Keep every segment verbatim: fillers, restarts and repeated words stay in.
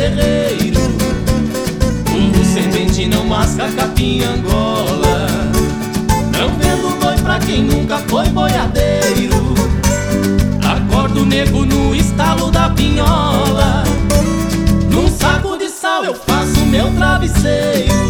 serreiro. O semente não masca capim Angola. Não vendo boi pra quem nunca foi boiadeiro. Acordo nego no estalo da pinhola. Num saco de sal eu faço meu travesseiro.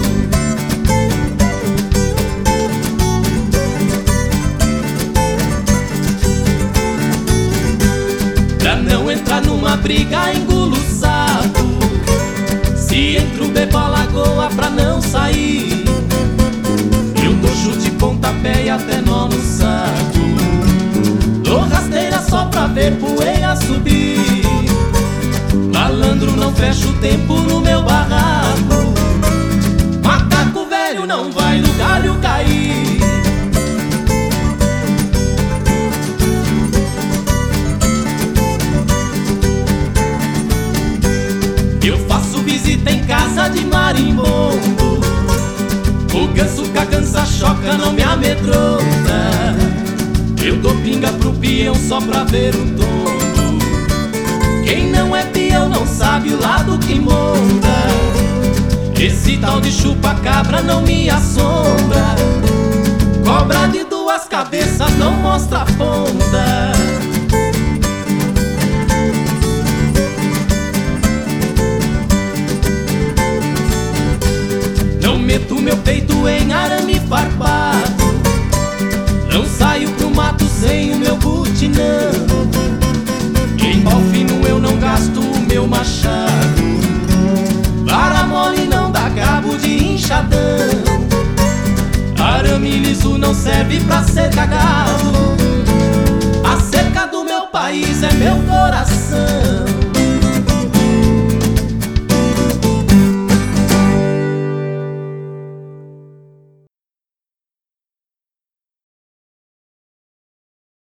Pra não entrar numa briga engulo o sapo. Se entro bebo a lagoa pra não sair. Eu dou chute, pontapé e até nó no saco. Dou rasteira só pra ver poeira subir. Malandro, não fecha o tempo no meu barraco. Macaco velho não vai no galho cair. Eu faço visita em casa de marimbondo. O ganso com a cansa choca não me amedronta. Eu dou pinga pro peão só pra ver o tombo. Quem não é peão não sabe o lado que monta. Esse tal de chupa-cabra não me assombra. Cobra de duas cabeças não mostra a ponta. Não meto meu peito em arame farpado. Não saio pro mato sem o meu butinão. Em pau fino eu não gasto o meu machado. Vara mole não dá cabo de enxadão. Arame liso não serve pra ser cagado. A cerca do meu país é meu coração.